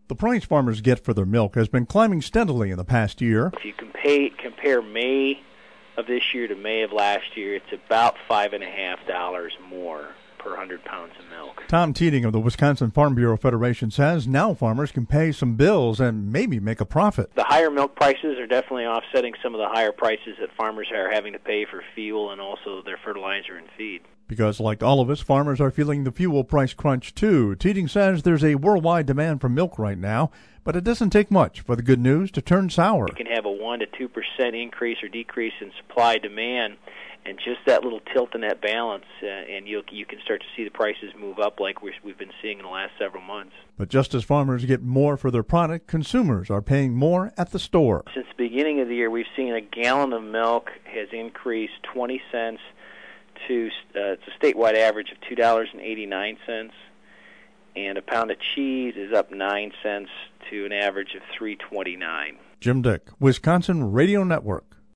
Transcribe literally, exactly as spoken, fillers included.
The price farmers get for their milk has been climbing steadily in the past year. If you compare, compare May of this year to May of last year, it's about five and a half dollars more per hundred pounds of milk. Tom Teeting of the Wisconsin Farm Bureau Federation says now farmers can pay some bills and maybe make a profit. The higher milk prices are definitely offsetting some of the higher prices that farmers are having to pay for fuel and also their fertilizer and feed. Because, like all of us, farmers are feeling the fuel price crunch, too. Teeting says there's a worldwide demand for milk right now, but it doesn't take much for the good news to turn sour. You can have a one to two percent increase or decrease in supply-demand, and just that little tilt in that balance, uh, and you you can start to see the prices move up like we're, we've been seeing in the last several months. But just as farmers get more for their product, consumers are paying more at the store. Since the beginning of the year, we've seen a gallon of milk has increased twenty cents to uh, it's a statewide average of two dollars and eighty-nine cents, and a pound of cheese is up nine cents to an average of three twenty-nine. Jim Dick, Wisconsin Radio Network.